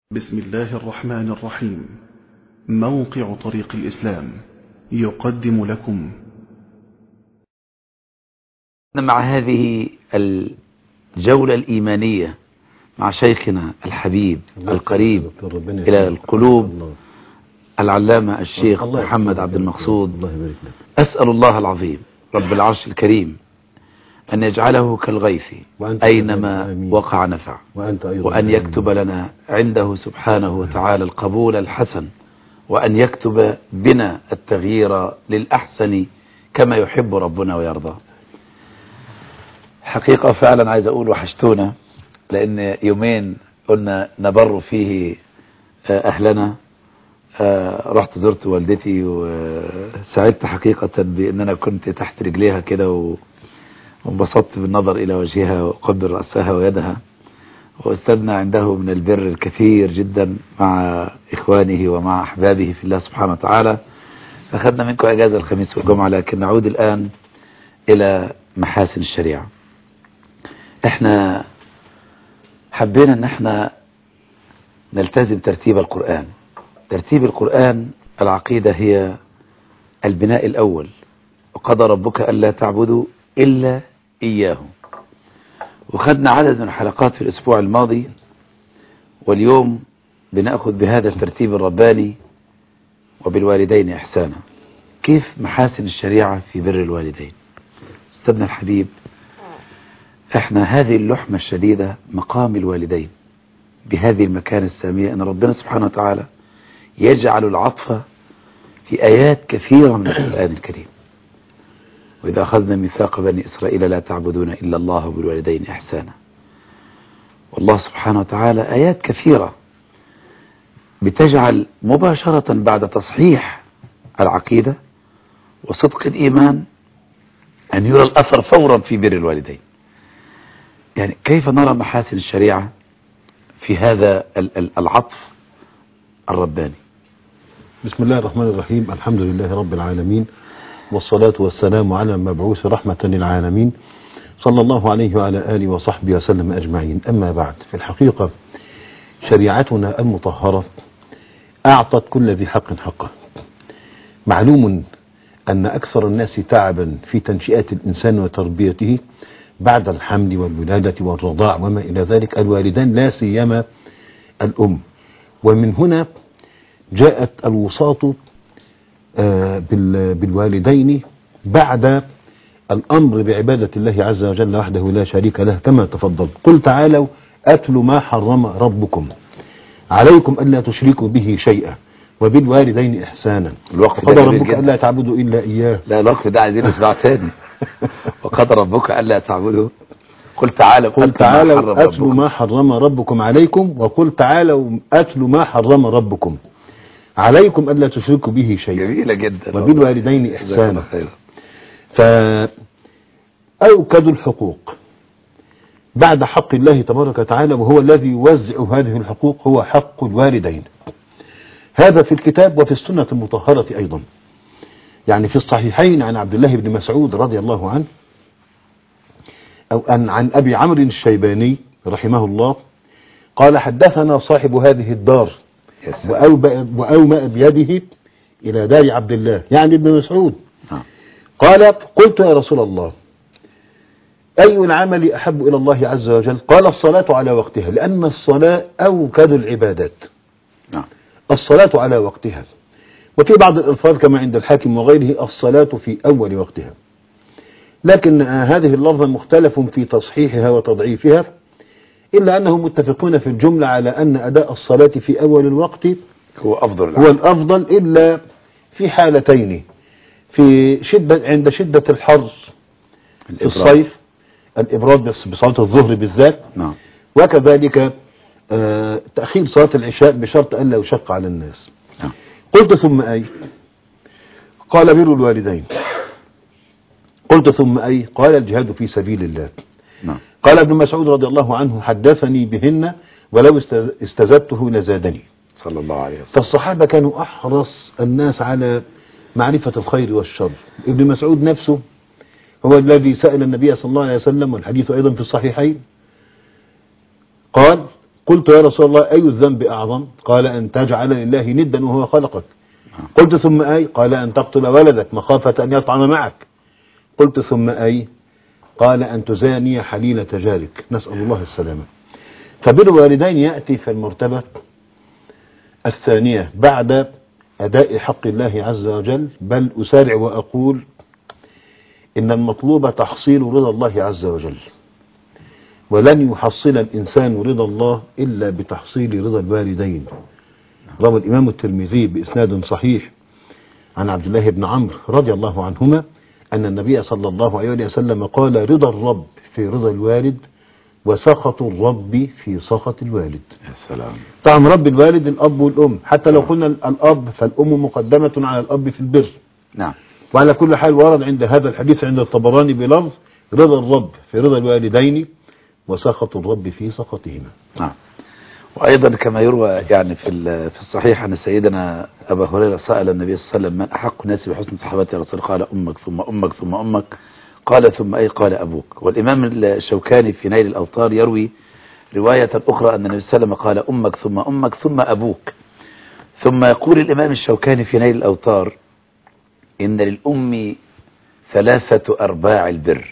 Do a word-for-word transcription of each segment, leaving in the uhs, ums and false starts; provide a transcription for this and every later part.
بسم الله الرحمن الرحيم. موقع طريق الإسلام يقدم لكم مع هذه الجولة الإيمانية مع شيخنا الحبيب القريب إلى القلوب العلامة الشيخ محمد عبد المقصود. أسأل الله العظيم رب العرش الكريم أن يجعله كالغيث أينما وقع نفع، وأن يكتب لنا عنده سبحانه وتعالى القبول الحسن، وأن يكتب بنا التغيير للأحسن كما يحب ربنا ويرضى. حقيقة فعلا عايز أقول وحشتونا، لأن يومين قلنا نبر فيه أهلنا. رحت زرت والدتي وسعدت حقيقة بأن أنا كنت تحت رجليها كده، وانبسطت بالنظر إلى وجهها وقبل رأسها ويدها، واستدنا عنده من البر الكثير جدا مع إخوانه ومع أحبابه في الله سبحانه وتعالى. أخذنا منكم إجازة الخميس والجمعة، لكن نعود الآن إلى محاسن الشريعة. احنا حبينا ان احنا نلتزم ترتيب القرآن. ترتيب القرآن، العقيدة هي البناء الأول، وقضى ربك ألا تعبدوا إلا إياه. وخدنا عدد من الحلقات في الأسبوع الماضي، واليوم بنأخذ بهذا الترتيب الرباني وبالوالدين إحسانا. كيف محاسن الشريعة في بر الوالدين؟ استاذنا الحبيب، احنا هذه اللحمة الشديدة مقام الوالدين بهذه المكانة السامية، ان ربنا سبحانه وتعالى يجعل العطف في آيات كثيرة من القرآن الكريم. وإذا أخذنا ميثاق بني إسرائيل لا تعبدون إلا الله وبالوالدين إحسانا. والله سبحانه وتعالى آيات كثيرة بتجعل مباشرة بعد تصحيح العقيدة وصدق الإيمان أن يرى الأثر فورا في بر الوالدين. يعني كيف نرى محاسن الشريعة في هذا العطف الرباني؟ بسم الله الرحمن الرحيم. الحمد لله رب العالمين، والصلاة والسلام على المبعوث رحمة للعالمين، صلى الله عليه وعلى آله وصحبه وسلم أجمعين. أما بعد، في الحقيقة شريعتنا المطهرة أعطت كل ذي حق حقه. معلوم أن أكثر الناس تعبا في تنشئة الإنسان وتربيته بعد الحمل والولادة والرضاع وما إلى ذلك الوالدان، لا سيما الأم. ومن هنا جاءت الوصاة بالوالدين بعد الأمر بعبادة الله عز وجل وحده لا شريك له، كما تفضل. قل تعالوا أتل ما حرم ربكم عليكم ألا تشركوا به شيئا وبالوالدين إحسانا. الوقف وقضى ربك ألا تعبدوا إلا إياه. لا، الوقف ده عايزين نسمع تاني. وقضى ربك ألا تعبدوا. قل تعالوا قل تعالوا أتل ما حرم ربكم عليكم، وقل تعالوا أتل ما حرم ربكم عليكم ألا تشركوا به شيئا. جميلة جدا. وبالوالدين إحسانا. فأوكد الحقوق بعد حق الله تبارك وتعالى، وهو الذي يوزع هذه الحقوق، هو حق الوالدين. هذا في الكتاب وفي السنة المطهرة أيضا. يعني في الصحيحين عن عبد الله بن مسعود رضي الله عنه، أو أن عن أبي عمرو الشيباني رحمه الله قال: حدثنا صاحب هذه الدار وأومأ بيده إلى دار عبد الله، يعني ابن مسعود. قال: قلت يا رسول الله، أي العمل أحب إلى الله عز وجل؟ قال: الصلاة على وقتها، لأن الصلاة أوكد العبادات. الصلاة على وقتها. وفي بعض الألفاظ كما عند الحاكم وغيره الصلاة في أول وقتها. لكن هذه اللفظة مختلف في تصحيحها وتضعيفها، إلا أنهم متفقون في الجملة على أن أداء الصلاة في أول الوقت هو أفضل هو الأفضل، إلا في حالتين: في شدة عند شدة الحر في الصيف، الإبراد بصلاة الظهر بالذات، نعم. وكذلك آه تأخير صلاة العشاء بشرط أن لا يشق على الناس. نعم. قلت: ثم أي؟ قال: بر الوالدين. قلت: ثم أي؟ قال: الجهاد في سبيل الله. نعم. قال ابن مسعود رضي الله عنه: حدثني بهن ولو استزدته لزادني. صلى الله عليه وسلم. فالصحابة كانوا أحرص الناس على معرفة الخير والشر. ابن مسعود نفسه هو الذي سأل النبي صلى الله عليه وسلم، والحديث أيضا في الصحيحين، قال: قلت يا رسول الله أي الذنب أعظم؟ قال أن تجعل لله ندا وهو خلقك. قلت ثم أي؟ قال أن تقتل ولدك مخافة أن يطعن معك. قلت ثم أي؟ قال أن تزاني حليلة جارك. نسأل الله السلامة. فبر الوالدين يأتي في المرتبة الثانية بعد أداء حق الله عز وجل، بل أسارع وأقول إن المطلوب تحصيل رضا الله عز وجل، ولن يحصل الإنسان رضا الله إلا بتحصيل رضا الوالدين. روى الإمام الترمذي بإسناد صحيح عن عبد الله بن عمرو رضي الله عنهما أن النبي صلى الله عليه وسلم قال: رضا الرب في رضا الوالد، وسخط الرب في سخط الوالد. يا سلام. طبعا رب الوالد الأب والأم، حتى لو قلنا الأب فالأم مقدمة على الأب في البر. نعم. وعلى كل حال ورد عند هذا الحديث عند الطبراني بلفظ: رضا الرب في رضا الوالدين، وسخط الرب في سخطهما. نعم. وأيضا كما يروى يعني في في الصحيح أن سيدنا أبا هريرة سأل النبي صلى الله عليه وسلم: من أحق الناس بحسن صحابتي يا رسول؟ قال: أمك ثم أمك ثم أمك. قال: ثم أي؟ قال: أبوك. والإمام الشوكاني في نيل الأوطار يروي رواية أخرى أن النبي صلى الله عليه وسلم قال: أمك ثم أمك ثم أبوك. ثم يقول الإمام الشوكاني في نيل الأوطار: إن للأم ثلاثة أرباع البر،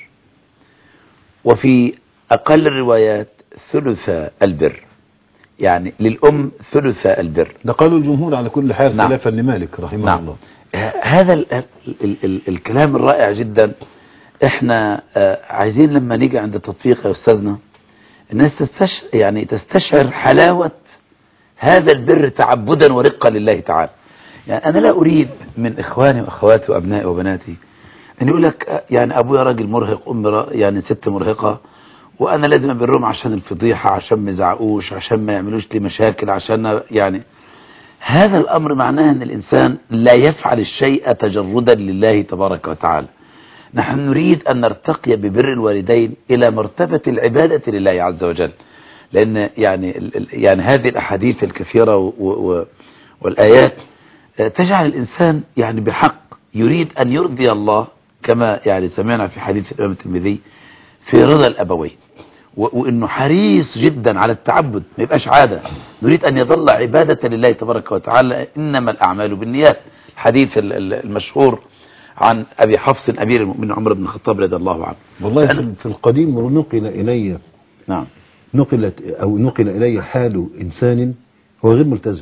وفي أقل الروايات ثلث البر، يعني للأم ثلث البر. ده قالوا الجمهور على كل حال، نعم. خلافا لمالك رحمه نعم. الله. هذا ال ال ال ال الكلام الرائع جدا. احنا عايزين لما نيجي عند التطبيق يا أستاذنا الناس تستش يعني تستشعر حلاوة هذا البر تعبدا ورقة لله تعالى. يعني أنا لا أريد من إخواني وأخواتي وأبنائي وبناتي أن يقول لك يعني أبويا راجل مرهق، أمي يعني ست مرهقة، وأنا لازم أبرهم عشان الفضيحة، عشان ما يزعقوش، عشان ما يعملوش لي مشاكل، عشان يعني هذا الأمر معناه أن الإنسان لا يفعل الشيء تجردا لله تبارك وتعالى. نحن نريد أن نرتقي ببر الوالدين إلى مرتبة العبادة لله عز وجل، لأن يعني يعني هذه الأحاديث الكثيرة و و والآيات تجعل الإنسان يعني بحق يريد أن يرضي الله، كما يعني سمعنا في حديث الإمام الترمذي في رضا الأبوين، وإنه حريص جدا على التعبد، ما يبقاش عادة، نريد أن يظل عبادة لله تبارك وتعالى. إنما الأعمال بالنيات، الحديث المشهور عن أبي حفص أمير المؤمنين عمر بن الخطاب رضي الله عنه. والله في القديم نقل إلي نعم نقلت أو نقل إلي حال إنسان هو غير ملتزم،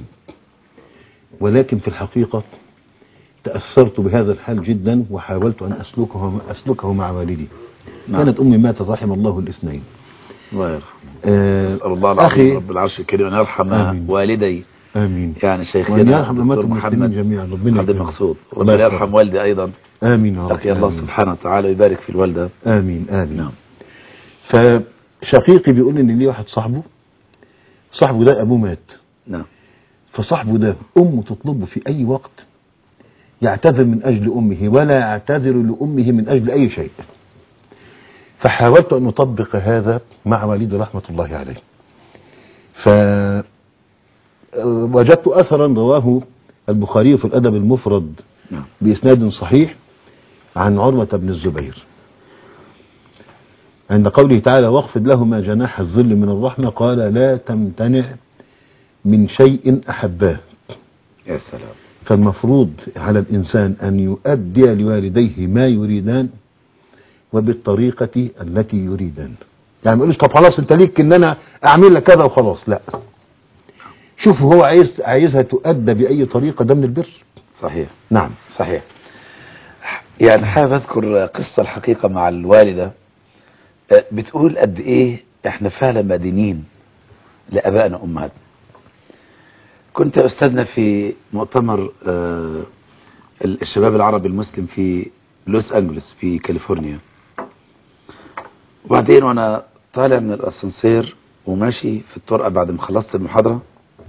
ولكن في الحقيقة تأثرت بهذا الحال جدا وحاولت أن أسلكه أسلكه مع والدي. نعم. كانت أمي ماتت رحم الله الاثنين. الله يرحمه. آه أسأل الله العظيم رب العرش الكريم أن يرحم والدي. آمين. يعني شيخنا وأن يرحم أمات المسلمين جميعا. ربنا هذا المقصود. ربنا يرحم والدي أيضا. آمين يا رب. لقي الله سبحانه وتعالى ويبارك في الوالدة. آمين آمين. نعم. فشقيقي بيقول إن ليه واحد صاحبه صاحبه ده أبوه مات. نعم. فصاحبه ده أمه تطلبه في أي وقت يعتذر من أجل أمه ولا يعتذر لأمه من أجل أي شيء. فحاولت أن أطبق هذا مع والدي رحمة الله عليه، فوجدت أثرا رواه البخاري في الأدب المفرد بإسناد صحيح عن عروة بن الزبير عند قوله تعالى: واخفض لهما جناح الذل من الرحمة، قال: لا تمتنع من شيء أحباه. يا سلام. فالمفروض على الإنسان أن يؤدي لوالديه ما يريدان وبالطريقة التي يريدان. يعني ما يقولش طب خلاص انت ليك ان انا اعمل لك كذا وخلاص، لا، شوف هو عايز عايزها تؤدى بأي طريقة، ده من البر. صحيح. نعم صحيح. يعني حابب اذكر قصة الحقيقة مع الوالدة بتقول قد ايه احنا فعلا مدينين لابائنا وامهاتنا. كنت استاذنا في مؤتمر الشباب العربي المسلم في لوس أنجلوس في كاليفورنيا، وبعدين وانا طالع من الاسانسير وماشي في الطرقة بعد ما خلصت المحاضرة،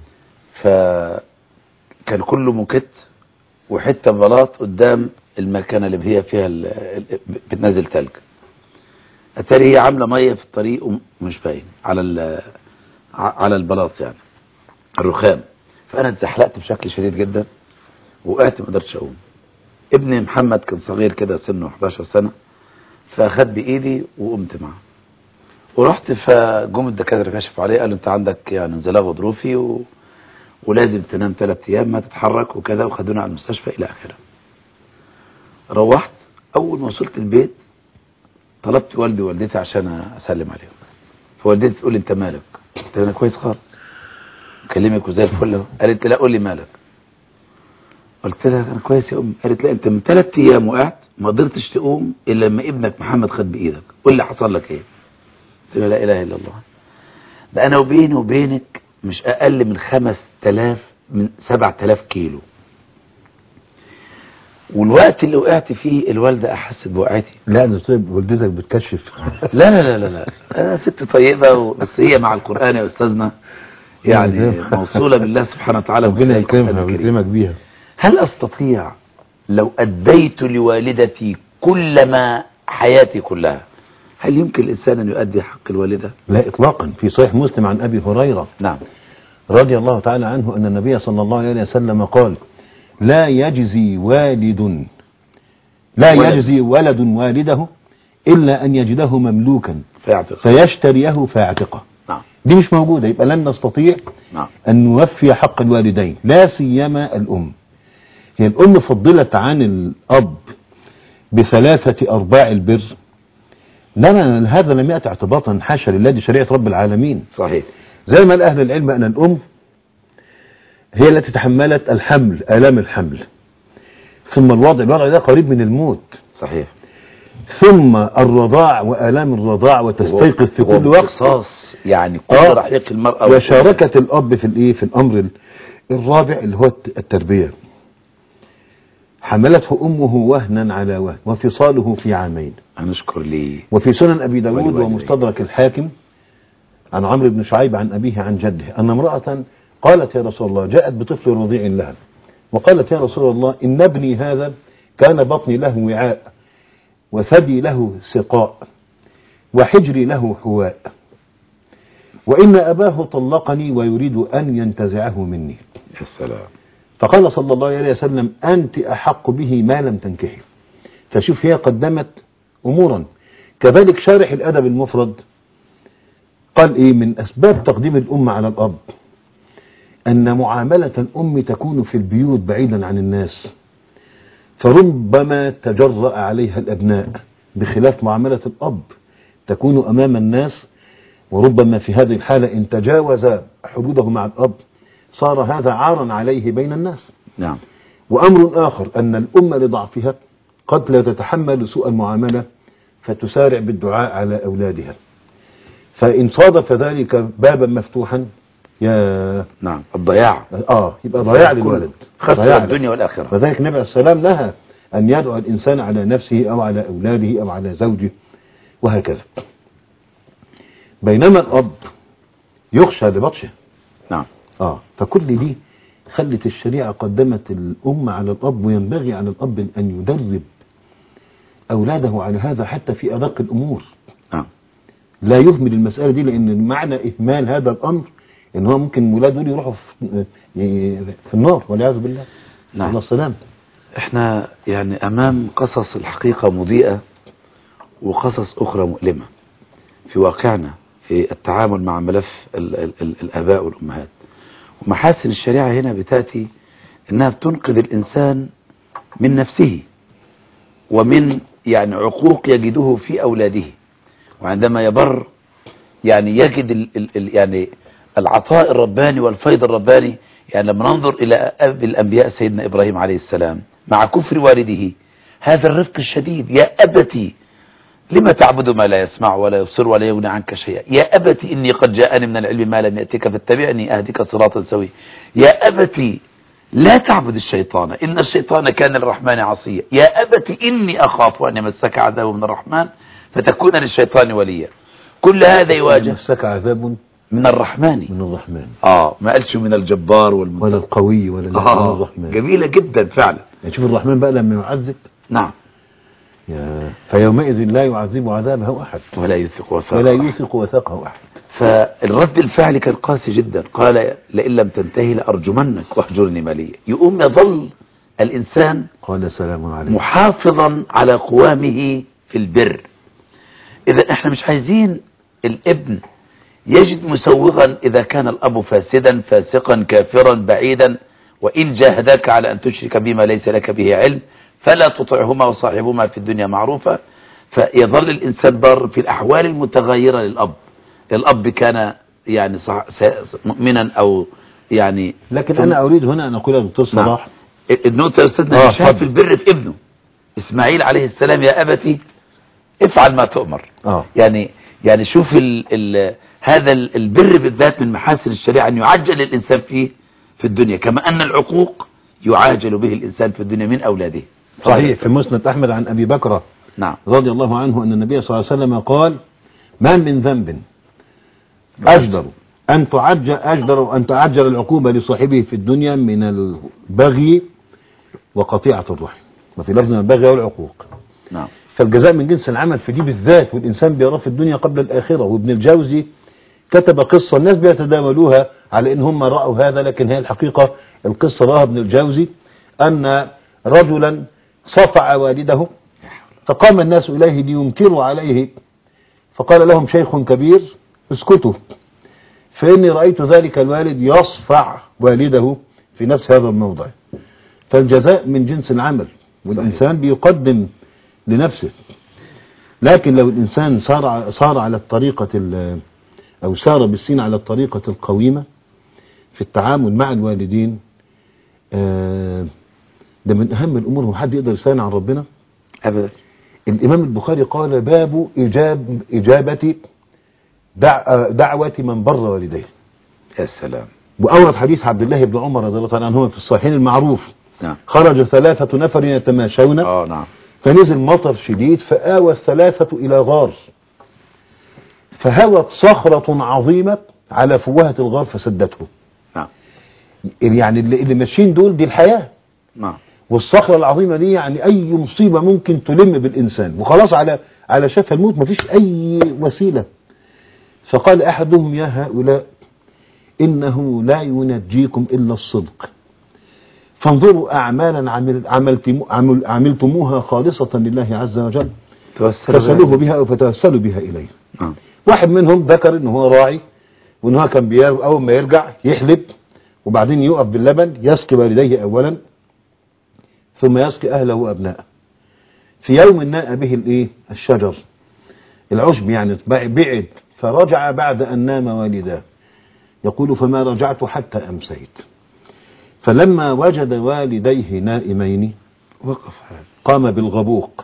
فكان كله موكيت وحتة بلاط قدام المكان اللي هي فيها بتنزل تلج. اتاري هي عاملة مية في الطريق ومش باين على على البلاط يعني الرخام. فانا اتزحلقت بشكل شديد جدا وقعت، ما قدرتش اقوم. ابني محمد كان صغير كده سنه احداشر سنة، فاخد بايدي وقمت معه. ورحت فجم الدكاتره كشفوا عليه قالوا انت عندك يعني انزلاق غضروفي و... ولازم تنام ثلاث ايام ما تتحرك وكذا، وخدونا على المستشفى الى اخره. روحت اول ما وصلت البيت طلبت والدي ووالدتي عشان اسلم عليهم، فوالدتي تقول لي انت مالك؟ قلت انا كويس خالص اكلمك وزي الفل. قالت لا قول لي مالك. قلت لها انا كويس يا امي. قالت لا انت من ثلاث ايام وقعت ما قدرتش تقوم الا لما ابنك محمد خد بايدك، قول لي حصل لك ايه؟ قلت لها لا اله الا الله، ده انا وبيني وبينك مش اقل من خمس تلاف من سبع تلاف كيلو، والوقت اللي وقعت فيه الوالده احست بوقعتي. لا ده طيب والدتك بتكشف. لا لا لا لا لا انا ست طيبه، بس هي مع القران يا استاذنا يعني موصوله بالله سبحانه وتعالى. ربنا يكرمها ويكرمك بيها. هل استطيع لو اديت لوالدتي كل ما حياتي كلها، هل يمكن الانسان ان يؤدي حق الوالده؟ لا اطلاقا. في صحيح مسلم عن ابي هريره نعم رضي الله تعالى عنه ان النبي صلى الله عليه وسلم قال لا يجزي والد لا ولد. يجزي ولد والده الا ان يجده مملوكا فيعتق فيشتريه فيعتقه. نعم دي مش موجوده، يبقى لن نستطيع نعم ان نوفي حق الوالدين، لا سيما الام. هي الام فضلت عن الاب بثلاثه ارباع البر، لما هذا لم يأتي اعتباطا حاشا لله، دي شريعة رب العالمين. صحيح. زي ما قال أهل العلم أن الأم هي التي تحملت الحمل، آلام الحمل، ثم الوضع، الوضع ده قريب من الموت. صحيح. ثم الرضاع وآلام الرضاع وتستيقظ في كل وقت. قصاص يعني كل آه رحيق المرأة. وشاركت الأب في الإيه في الأمر الرابع اللي هو التربية. حملته أمه وهنا على وهن وفصاله في عامين. هنشكر لي. وفي سنن أبي داود ومستدرك الحاكم عن عمرو بن شعيب عن أبيه عن جده أن امرأة قالت يا رسول الله، جاءت بطفل رضيع لها وقالت يا رسول الله إن ابني هذا كان بطني له وعاء وثدي له سقاء وحجري له حواء، وإن أباه طلقني ويريد أن ينتزعه مني. يا سلام. فقال صلى الله عليه وسلم أنت أحق به ما لم تنكحي. فشوف هي قدمت أمورا. كذلك شارح الأدب المفرد قال إيه من أسباب تقديم الأم على الأب أن معاملة الأم تكون في البيوت بعيدا عن الناس، فربما تجرأ عليها الأبناء، بخلاف معاملة الأب تكون أمام الناس، وربما في هذه الحالة إن تجاوز حدوده مع الأب صار هذا عارا عليه بين الناس. نعم. وأمر آخر أن الأم لضعفها قد لا تتحمل سوء المعاملة فتسارع بالدعاء على أولادها، فإن صادف ذلك بابا مفتوحا يا نعم الضياع آه يبقى ضياع للولد، خسر الدنيا والآخرة. فذلك النبي عليه السلام نهى أن يدعو الإنسان على نفسه أو على أولاده أو على زوجه وهكذا. بينما الأب يخشى لبطشه. نعم. آه فكل دي خلت الشريعة قدمت الأم على الأب، وينبغي على الأب أن يدرب أولاده على هذا حتى في أدق الأمور. نعم. لا يهمل المسألة دي، لأن معنى إهمال هذا الأمر إن هو ممكن ولاده دول يروحوا في, في النار والعياذ بالله. نعم. الله السلام. احنا يعني أمام قصص الحقيقة مضيئة وقصص أخرى مؤلمة في واقعنا في التعامل مع ملف ال ال ال الآباء والأمهات. ومحاسن الشريعة هنا بتأتي إنها بتنقذ الإنسان من نفسه ومن يعني عقوق يجده في أولاده، وعندما يبر يعني يجد ال ال ال يعني العطاء الرباني والفيض الرباني. يعني لما ننظر إلى أب الأنبياء سيدنا إبراهيم عليه السلام مع كفر والده، هذا الرفق الشديد، يا أبتي لما تعبد ما لا يسمع ولا يبصر ولا يغني عنك شيئا، يا أبتي إني قد جاءني من العلم ما لم يأتك فاتبعني أهدك صراطا سويا، يا أبتي لا تعبد الشيطان إن الشيطان كان للرحمن عصيا، يا أبتي إني أخاف أن يمسك عذاب من الرحمن فتكون للشيطان وليا. كل هذا يواجه يمسك عذاب من الرحمن من الرحمن. آه ما قالش من الجبار والمنتقم ولا القوي ولا آه من الرحمن. جميلة جدا فعلا. يعني شوف الرحمن بقى لما يعذب. نعم. يا فيومئذ لا يعذب عذابه أحد ولا يوثق وثاقه ولا يوثق وثاقه أحد. فالرد الفعل كان قاسي جدا، قال لئن لم تنتهي لأرجمنك واهجرني مليا. يقوم يظل الإنسان قال سلام عليك محافظا على قوامه في البر. إذا احنا مش عايزين الابن يجد مسوغا إذا كان الأب فاسدا فاسقا كافرا بعيدا، وإن جاهداك على أن تشرك بما ليس لك به علم فلا تطعهما وصاحبهما في الدنيا معروفا. فيظل الإنسان بار في الأحوال المتغيرة للأب. الأب كان يعني مؤمنا أو يعني، لكن أنا أريد هنا أن أقول يا دكتور صلاح نعم. النقطة يا أستاذنا شاف البر في ابنه إسماعيل عليه السلام، يا أبتي افعل ما تؤمر. آه. يعني يعني شوف ال ال هذا البر بالذات من محاسن الشريعة أن يعجل الإنسان فيه في الدنيا، كما أن العقوق يعاجل به الإنسان في الدنيا من أولاده. صحيح. في مسند أحمد عن أبي بكر نعم رضي الله عنه أن النبي صلى الله عليه وسلم قال: ما من ذنب أجدر أن تعجل أجدر أن تعجل العقوبة لصاحبه في الدنيا من البغي وقطيعة الرحم. وفي لفظ البغي والعقوق. نعم. فالجزاء من جنس العمل في دي بالذات، والإنسان بيراه في الدنيا قبل الآخرة. وابن الجوزي كتب قصة الناس بيتداولوها على إن هم رأوا هذا، لكن هي الحقيقة القصة رأها ابن الجوزي أن رجلا صفع والده فقام الناس إليه لينكروا عليه، فقال لهم شيخ كبير: اسكتوا، فإني رأيت ذلك الوالد يصفع والده في نفس هذا الموضع. فالجزاء من جنس العمل، والإنسان بيقدم لنفسه. لكن لو الإنسان صار صار على الطريقة أو سار بالسين على الطريقة القويمة في التعامل مع الوالدين، ده من أهم الأمور. هو حد يقدر يستغنى عن ربنا أبدا. الإمام البخاري قال: باب إجاب إجابة دع دعوة من بر والديه. يا سلام. وأورد حديث عبد الله بن عمر رضي الله عنهما في الصحيحين المعروف. نعم. خرج ثلاثة نفر يتماشون اه نعم. فنزل مطر شديد فآوى الثلاثة إلى غار، فهوت صخرة عظيمة على فوهة الغار فسدته. نعم. يعني اللي, اللي ماشيين دول دي الحياة. نعم. والصخرة العظيمة دي يعني أي مصيبة ممكن تلم بالإنسان، وخلاص على على شفا الموت، مفيش أي وسيلة. فقال أحدهم: يا هؤلاء إنه لا ينجيكم إلا الصدق، فانظروا أعمالا عمل عملتم عمل عملتموها خالصة لله عز وجل فسألوه بها أو فتوسلوا بها إليه. نعم. واحد منهم ذكر إنه هو راعي، وإنه هو كان أول ما يرجع يحلب، وبعدين يقف باللبن يسقي والديه أولا ثم يسقي أهله وأبنائه. في يوم ناء به الإيه الشجر العشب، يعني بعد، فرجع بعد أن نام والداه. يقول: فما رجعت حتى أمسيت، فلما وجد والديه نائمين وقف قام بالغبوق،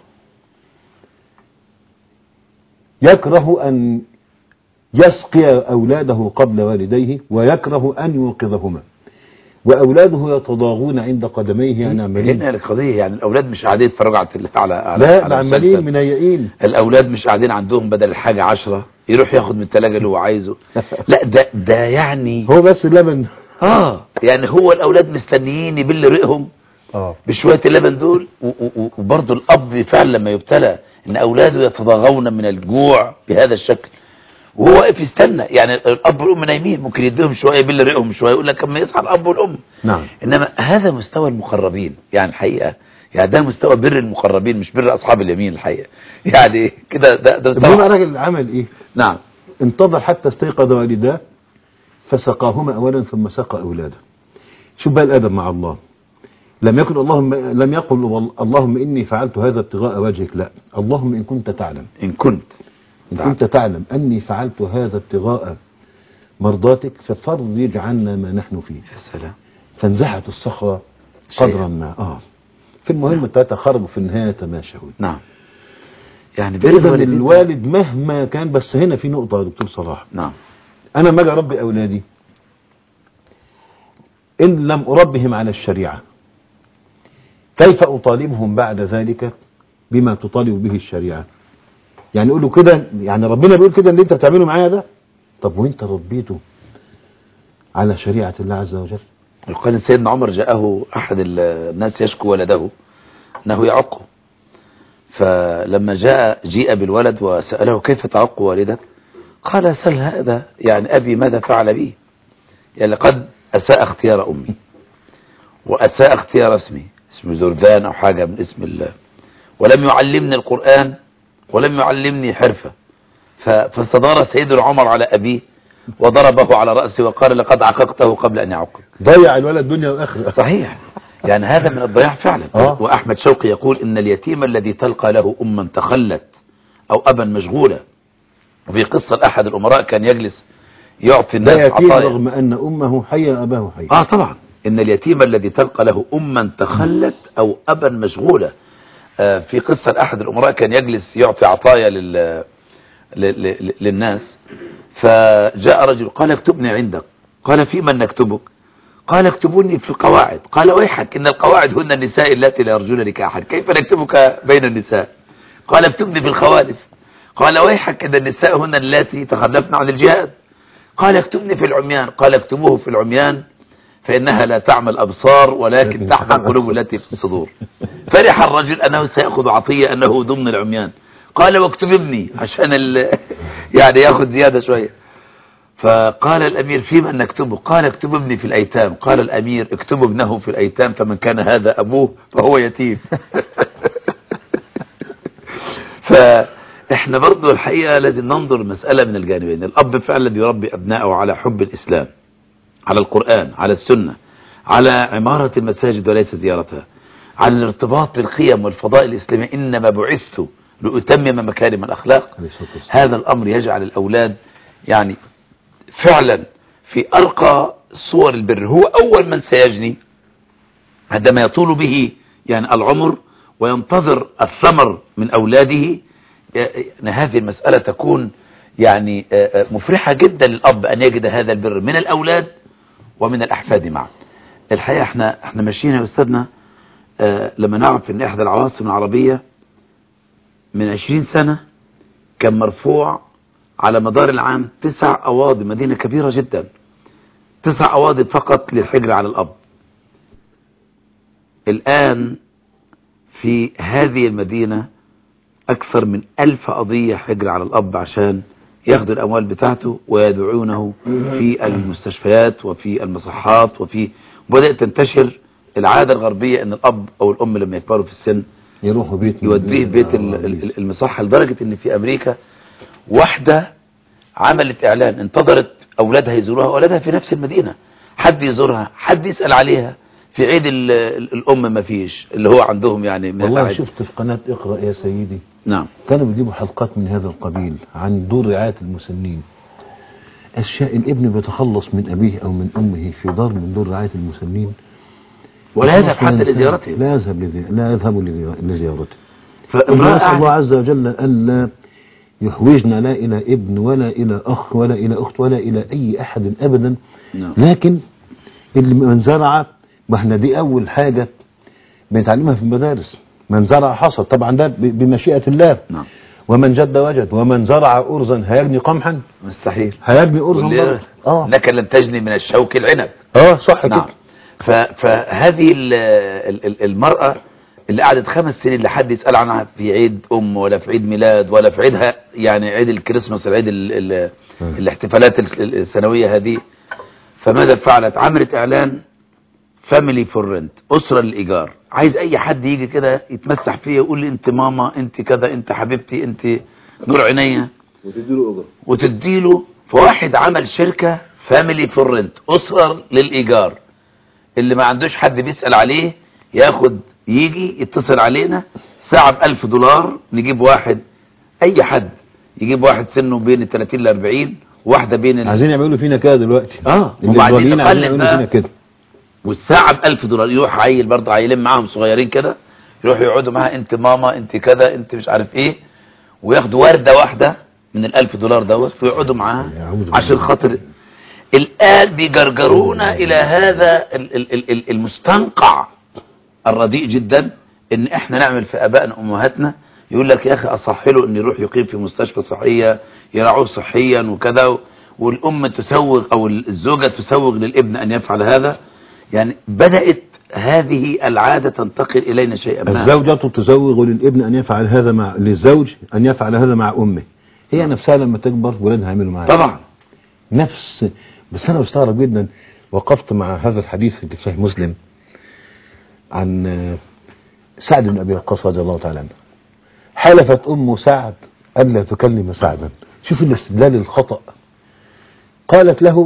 يكره أن يسقي أولاده قبل والديه، ويكره أن يوقظهما، وأولاده يتضاغون عند قدميه. يعني عمالين هنا القضية، يعني الأولاد مش قاعدين يتفرجوا على على على لا على عمالين منيئين. الأولاد مش قاعدين عندهم بدل الحاجة عشرة يروح ياخد من الثلاجة اللي هو عايزه. لا ده ده يعني هو بس اللبن. اه يعني هو الأولاد مستنيين يبل ريقهم اه بشوية اللبن دول. وبرضه الأب فعلا لما يبتلى إن أولاده يتضاغون من الجوع بهذا الشكل وهو واقف يستنى، يعني الأب والأم نايمين، ممكن يديهم شوية يبل ريقهم شوية يقول لك اما يصحى الأب والأم. نعم. إنما هذا مستوى المقربين، يعني الحقيقة يعني ده مستوى بر المقربين مش بر أصحاب اليمين الحقيقة. يعني كده ده ده مستوى. هو الراجل عمل إيه؟ نعم. انتظر حتى استيقظ والداه فسقاهما أولا ثم سقى أولاده. شوف بقى الأدب مع الله. لم يكن اللهم لم يقل اللهم إني فعلت هذا ابتغاء وجهك، لا، اللهم إن كنت تعلم إن كنت إن كنت تعلم أني فعلت هذا ابتغاء مرضاتك ففرج عنا ما نحن فيه. يا سلام. فانزحت الصخرة قدرا ما آه في المهم الثلاثة خرجوا في النهاية تماشون. نعم. يعني إذا الوالد مهما كان، بس هنا في نقطة يا دكتور صلاح. نعم. أنا ما أجي أربي أولادي إن لم أربهم على الشريعة، كيف أطالبهم بعد ذلك بما تطالب به الشريعة؟ يعني يقولوا كده، يعني ربنا بيقول كده اللي انت بتعمله معايا ده، طب وانت ربيته على شريعة الله عز وجل؟ يقال سيدنا عمر جاءه أحد الناس يشكو ولده أنه يعقه، فلما جاء جيء بالولد وسأله كيف تعق والدك؟ قال: سل هذا، يعني أبي ماذا فعل بي؟ يعني قد أساء اختيار أمي وأساء اختيار اسمي، اسم زردان أو حاجة من اسم الله، ولم يعلمني القرآن ولم يعلمني حرفة، فاستدار سيدنا عمر على أبيه وضربه على رأسه وقال لقد عققته قبل أن يعقق. ضيع الولد دنيا وآخرة. صحيح، يعني هذا من الضياع فعلا. آه. وأحمد شوقي يقول إن اليتيم الذي تلقى له أما تخلت أو أبا مشغولة. وفي قصة أحد الأمراء كان يجلس يعطي الناس لا يتيم عطايا رغم أن أمه حية أباه حي. آه طبعا. إن اليتيم الذي تلقى له أما تخلت أو أبا مشغولة. آه في قصة أحد الأمراء كان يجلس يعطي عطايا لل... لل... للناس، فجاء رجل قال اكتبني عندك. قال في من نكتبك؟ قال اكتبوني في القواعد. قال ويحك إن القواعد هن النساء التي لا يرجون نكاحا، كيف نكتبك بين النساء؟ قال اكتبني في الخوالف. قال ويحك إن النساء هن التي تخلفن عن الجهاد. قال اكتبني في العميان. قال اكتبوه في العميان فإنها لا تعمى الأبصار ولكن تحمى القلوب التي في الصدور. فرح الرجل أنه سيأخذ عطية أنه ضمن العميان. قال واكتب ابني عشان ال... يعني ياخذ زيادة شوية. فقال الأمير في من نكتبه؟ قال اكتب ابني في الأيتام. قال الأمير اكتب ابنه في الأيتام فمن كان هذا أبوه فهو يتيم. فإحنا برضو الحقيقة لازم ننظر المسألة من الجانبين. الأب فعلا يربي أبنائه على حب الإسلام، على القرآن، على السنة، على عمارة المساجد وليس زيارتها، على الارتباط بالقيم والفضائل الإسلامية. إنما بعثت لأتمم مكارم الأخلاق. هذا الأمر يجعل الأولاد يعني فعلا في أرقى صور البر. هو أول من سيجني عندما يطول به يعني العمر وينتظر الثمر من أولاده. يعني هذه المسألة تكون يعني مفرحة جدا للأب أن يجد هذا البر من الأولاد ومن الأحفاد معا. الحقيقة احنا احنا ماشيين يا أستاذنا لما نعرف أن إحدى العواصم العربية من عشرين سنة كان مرفوع على مدار العام تسع أواضي، مدينة كبيرة جدا، تسع أواضي فقط للحجر على الأب. الآن في هذه المدينة أكثر من ألف قضية حجر على الأب عشان ياخدوا الأموال بتاعته ويدعونه في المستشفيات وفي المصحات. وفي بدأت تنتشر العادة الغربية أن الأب أو الأم لما يكبروا في السن يروحوا بيت يوديه بيت المصحة، لدرجة أن في أمريكا واحدة عملت إعلان انتظرت أولادها يزوروها، أولادها في نفس المدينة، حد يزورها، حد يسأل عليها. في عيد الأم ما فيش اللي هو عندهم يعني. والله شفت في قناة اقرأ يا سيدي، نعم، كانوا بيجيبوا حلقات من هذا القبيل عن دور رعاية المسنين. أشياء الابن بيتخلص من أبيه أو من أمه في دار من دور رعاية المسنين ولا يذهب حتى لزيارته، لا يذهب لزي... لا يذهب لزيارته. فنسأل الله عز وجل ألا يحوجنا لا إلى ابن ولا إلى أخ ولا إلى أخت ولا إلى أي أحد أبدا. نعم. لكن اللي من زرع، ما احنا دي أول حاجة بنتعلمها في المدارس، من زرع حصد. طبعا ده بمشيئة الله. نعم. ومن جد وجد، ومن زرع أرزا هيجني قمحا، مستحيل هيجني أرزا. اه انك لن تجني من الشوك العنب. اه صح. نعم. كده. فهذه المرأة اللي قعدت خمس سنين لحد يسأل عنها في عيد أم ولا في عيد ميلاد ولا في عيدها يعني عيد الكريسماس، العيد ال ال الاحتفالات السنوية هذه. فماذا فعلت؟ عملت إعلان فاميلي فور رنت، أسرة للإيجار. عايز أي حد يجي كده يتمسح فيها يقول لي أنت ماما، أنت كذا، أنت حبيبتي، أنت نور عينيا، وتديله إيجار وتديله. فواحد عمل شركة فاميلي فور رنت، أسرة للإيجار. اللي ما عندوش حد بيسأل عليه ياخد يجي يتصل علينا ساعة بألف دولار. نجيب واحد، أي حد يجيب واحد سنه بين الثلاثين لأربعين، واحدة بين ال... عايزين يعملوا فينا كده دلوقتي. اه وبعدين يعملوا فينا كده. والساعة بألف دولار يروح عيل برضه، عيلين معاهم صغيرين كده، يروحوا يقعدوا معاها انت ماما، انت كذا، انت مش عارف ايه، وياخدوا وردة واحدة من الألف دولار دوت ويقعدوا معاها عشان خاطر. الآن بيجرجرونا إلى هذا المستنقع الرديء جدا، ان احنا نعمل في ابائنا وامهاتنا. يقول لك يا اخي اصح له ان يروح يقيم في مستشفى صحية يرعوه صحيا وكذا، والام تسوغ او الزوجة تسوغ للابن ان يفعل هذا. يعني بدأت هذه العادة تنتقل الينا شيئا ما. الزوجة تسوغ للابن ان يفعل هذا مع للزوج ان يفعل هذا مع امه. هي نفسها لما تكبر ولادها هيعملوا معاها طبعا نفس. بس انا مستغرب جدا، وقفت مع هذا الحديث في صحيح مسلم عن سعد بن أبي وقاص رضي الله تعالى عنه. حلفت أم سعد ألا تكلم سعدا شوف الاستدلال الخطأ. قالت له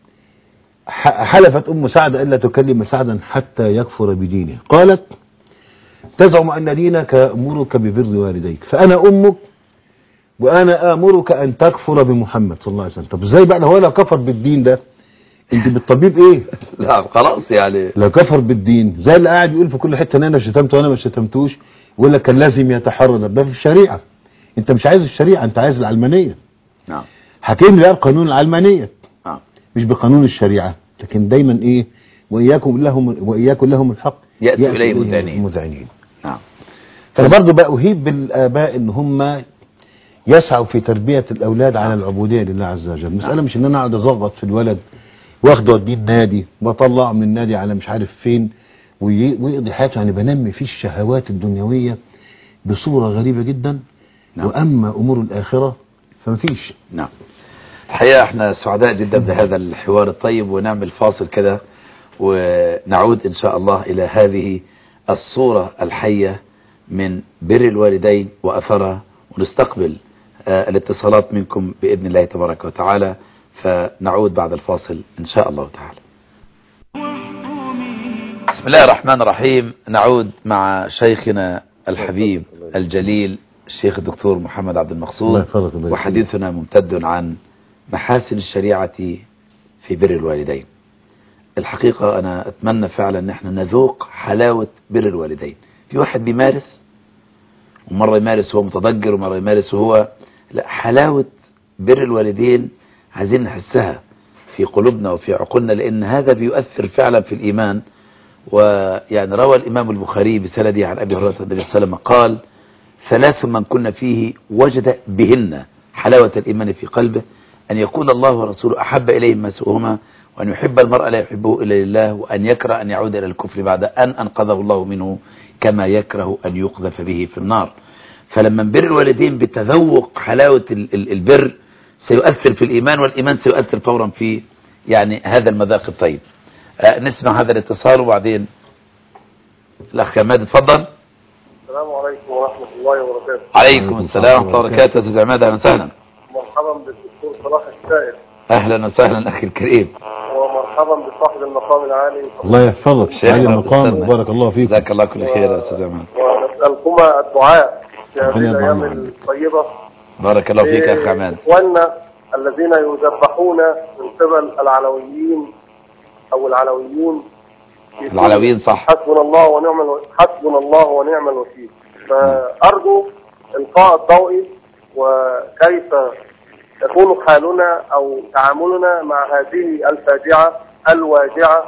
حلفت أم سعد ألا تكلم سعدا حتى يكفر بدينه. قالت تزعم أن دينك أمرك ببر والديك فأنا أمك وأنا آمرك أن تكفر بمحمد صلى الله عليه وسلم. طب ازاي بقى هو لو كفر بالدين ده انت بالطبيب ايه؟ لا خلاص يعني لو كفر بالدين زي اللي قاعد يقول في كل حتة ان انا شتمته وانا ما شتمتوش يقول لك كان لازم يتحرر. ده في الشريعة، انت مش عايز الشريعة، انت عايز العلمانية. نعم. حكيم بقى بقانون العلمانية نعم. مش بقانون الشريعة. لكن دايما ايه وإياكم لهم وإياكم لهم الحق يأتوا إليه مذعنين. مذعنين. نعم. فأنا برضو بقى أهيب بالآباء ان هم يسعوا في تربية الأولاد على العبودية لله عز وجل. المسألة نعم. مش ان انا اقعد اضغط في الولد واخده وديه النادي واطلعه من النادي على مش عارف فين ويقضي حياته. يعني بنمي فيه الشهوات الدنيوية بصورة غريبة جدا. نعم. وأما أمور الآخرة فمفيش. نعم. الحقيقة احنا سعداء جدا بهذا الحوار الطيب، ونعمل فاصل كده ونعود إن شاء الله إلى هذه الصورة الحية من بر الوالدين وأثرها، ونستقبل آه الاتصالات منكم بإذن الله تبارك وتعالى. فنعود بعد الفاصل إن شاء الله تعالى. بسم الله الرحمن الرحيم. نعود مع شيخنا الحبيب الجليل الشيخ الدكتور محمد عبد المقصود، وحديثنا ممتد عن محاسن الشريعة في بر الوالدين. الحقيقة أنا أتمنى فعلا أن احنا نذوق حلاوة بر الوالدين. في واحد بيمارس ومرة يمارس وهو متضجر ومرة يمارس وهو لا، حلاوة بر الوالدين عايزين نحسها في قلوبنا وفي عقولنا، لأن هذا بيؤثر فعلا في الإيمان. ويعني روى الإمام البخاري بسنده عن أبي هريرة النبي صلى الله عليه وسلم قال: ثلاث من كنا فيه وجد بهن حلاوة الإيمان في قلبه: أن يكون الله ورسوله أحب إليه ما سوهما، وأن يحب المرء لا يحبه إلا لله، وأن يكره أن يعود إلى الكفر بعد أن أنقذه الله منه، كما يكره أن يقذف به في النار. فلما نبر الوالدين بتذوق حلاوة البر سيؤثر في الإيمان، والإيمان سيؤثر فورا في يعني هذا المذاق الطيب. آه نسمع هذا الاتصال وبعدين الأخ عماد اتفضل. السلام عليكم ورحمة الله وبركاته. عليكم السلام ورحمة الله وبركاته. أستاذ عماد أهلا وسهلا. مرحبا بالدكتور صلاح السائل. أهلا وسهلا أخي الكريم. ومرحبا بصاحب المقام العالي. الله يحفظك شيخ المقام وبارك الله فيك. جزاك الله كل خير يا أستاذ عماد. ونسألكما الدعاء في هذه الأيام الطيبة. بارك الله فيك يا أخي عماد. إخواننا الذين يذبحون من قبل العلويين أو العلويين العلويين صح. حسبنا الله ونعم الو... حسبنا الله ونعم الوكيل. فأرجو إلقاء الضوء وكيف يكون حالنا أو تعاملنا مع هذه الفاجعة الواجعة،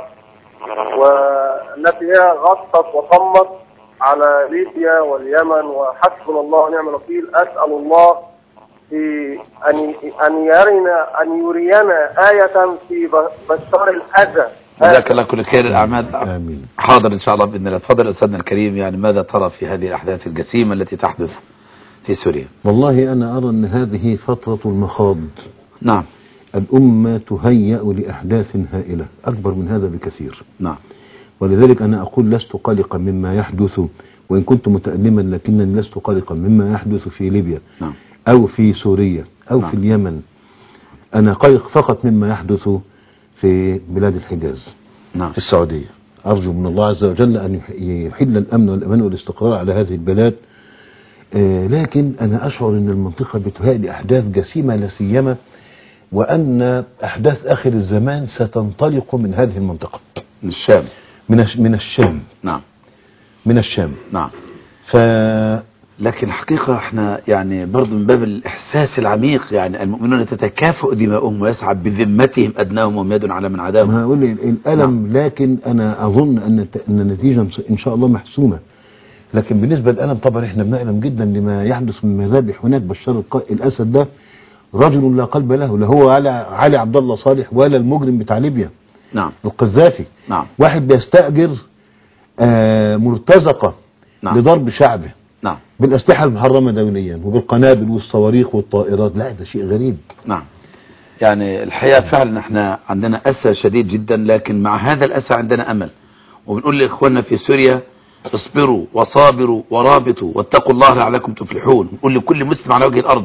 والتي هي غطت وصمت على ليبيا واليمن، وحسبنا الله ونعم الوكيل. أسأل الله في أن أن يرينا أن يرينا آية في بشار الأذى. جزاك الله كل خير الأعمال. آمين. حاضر إن شاء الله بإذن الله. تفضل أستاذنا الكريم، يعني ماذا ترى في هذه الأحداث الجسيمة التي تحدث في سوريا؟ والله أنا أرى أن هذه فترة المخاض. نعم. الأمة تهيأ لأحداث هائلة أكبر من هذا بكثير. نعم. ولذلك أنا أقول لست قلقا مما يحدث، وإن كنت متألما لكنني لست قلقا مما يحدث في ليبيا. نعم. أو في سوريا أو نعم. في اليمن. أنا قلق فقط مما يحدث في بلاد الحجاز. نعم. في السعودية. أرجو من الله عز وجل أن يحل الأمن والأمان والاستقرار على هذه البلاد. آه لكن أنا أشعر أن المنطقة بتهيأ لأحداث جسيمة لا سيما، وأن أحداث آخر الزمان ستنطلق من هذه المنطقة. من الشام. من من الشام. نعم. من الشام. نعم. ف لكن الحقيقة احنا يعني برضو من باب الإحساس العميق، يعني المؤمنون تتكافؤ دماؤهم ويسعى بذمتهم أدناهم وهم يد على من عداهم. ما أقول لي الألم. نعم. لكن أنا أظن أن أن النتيجة إن شاء الله محسومة. لكن بالنسبة للألم طبعا احنا بنألم جدا لما يحدث من مذابح هناك. بشار الأسد ده رجل لا قلب له، لا هو علي علي عبد الله صالح ولا المجرم بتاع ليبيا. نعم. القذافي. نعم. واحد بيستأجر آه مرتزقة. نعم. لضرب شعبه. نعم. بالأسلحة المحرمة دوليا وبالقنابل والصواريخ والطائرات. لا ده شيء غريب. نعم. يعني الحقيقة فعلا احنا عندنا أسى شديد جدا، لكن مع هذا الأسى عندنا أمل، وبنقول لإخواننا في سوريا: اصبروا وصابروا ورابطوا واتقوا الله لعلكم تفلحون. نقول لكل مسلم على وجه الأرض: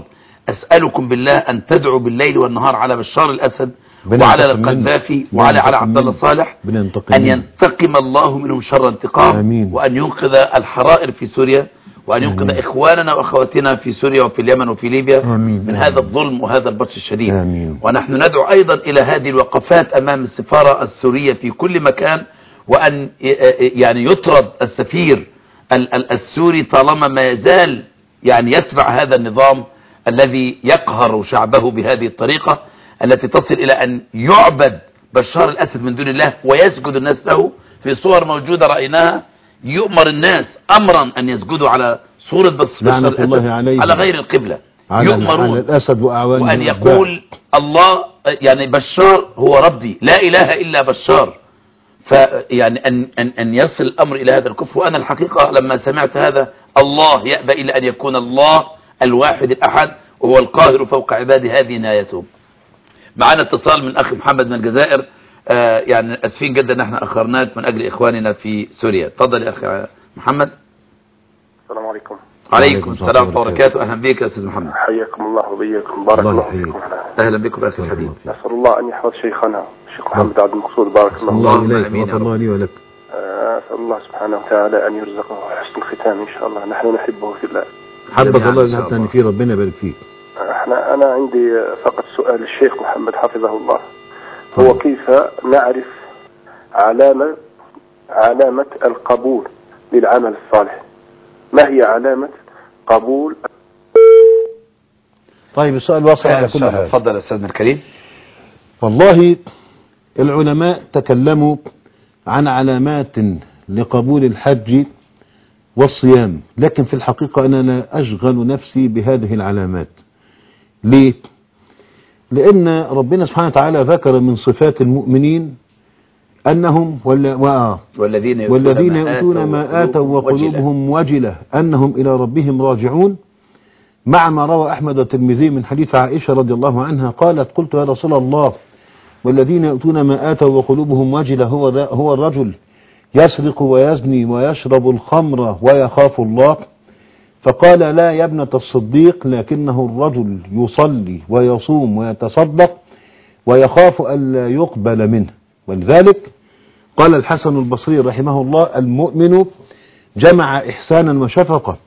أسألكم بالله أن تدعوا بالليل والنهار على بشار الأسد وعلى القذافي وعلى على عبد الله صالح أن ينتقم الله منهم شر انتقام. آمين. وأن ينقذ الحرائر في سوريا، وأن ينقذ آمين. إخواننا وأخواتنا في سوريا وفي اليمن وفي ليبيا آمين. من آمين. هذا الظلم وهذا البطش الشديد. آمين. ونحن ندعو أيضا إلى هذه الوقفات أمام السفارة السورية في كل مكان، وأن يعني يطرد السفير السوري طالما ما يزال يعني يتبع هذا النظام الذي يقهر شعبه بهذه الطريقة التي تصل إلى أن يعبد بشار الأسد من دون الله ويسجد الناس له. في صور موجودة رأيناها يؤمر الناس أمرا أن يسجدوا على صورة بشار الأسد على غير القبلة، يؤمرون الأسد وأن يقول الله يعني بشار هو ربي لا إله إلا بشار. فيعني أن, أن, أن يصل الأمر إلى هذا الكفر. وأنا الحقيقة لما سمعت هذا، الله يأبى إلا أن يكون الله الواحد الأحد وهو القاهر فوق عباده، هذه نهايتهم. معنا اتصال من أخي محمد من الجزائر. آه يعني أسفين جدا نحن أخرناك من أجل إخواننا في سوريا. تفضل يا أخي محمد. السلام عليكم. عليكم السلام ورحمة الله وبركاته. أهلا بك يا أستاذ محمد. حياكم الله وبياكم، بارك الله فيكم. أهلا بكم أخي الحبيب. نسأل الله أن يحفظ شيخنا الشيخ محمد عبد المقصود، بارك الله الله إليك الله لي ولك. أسأل الله سبحانه وتعالى أن يرزقه حسن الختام إن شاء الله. نحن نحبه في الله. حبك الله نحن فيه، ربنا يبارك فيك. احنا أنا عندي فقط سؤال للشيخ محمد حفظه الله، هو كيف نعرف علامة علامة القبول للعمل الصالح؟ ما هي علامة قبول؟ طيب السؤال واصل على كل حال. تفضل أستاذنا الكريم. والله العلماء تكلموا عن علامات لقبول الحج والصيام، لكن في الحقيقة أنا لا أشغل نفسي بهذه العلامات. ليه؟ لأن ربنا سبحانه وتعالى ذكر من صفات المؤمنين أنهم ولا والذين يؤتون, والذين يؤتون ما آتوا وقلوبهم وجلة أنهم إلى ربهم راجعون، مع ما روى أحمد الترمذي من حديث عائشة رضي الله عنها قالت: قلت يا رسول الله والذين يؤتون ما آتوا وقلوبهم وجلة هو هو الرجل يسرق ويزني ويشرب الخمر ويخاف الله؟ فقال: لا يا ابنة الصديق، لكنه الرجل يصلي ويصوم ويتصدق ويخاف ألا يقبل منه. ولذلك قال الحسن البصري رحمه الله: المؤمن جمع إحسانا وشفقة،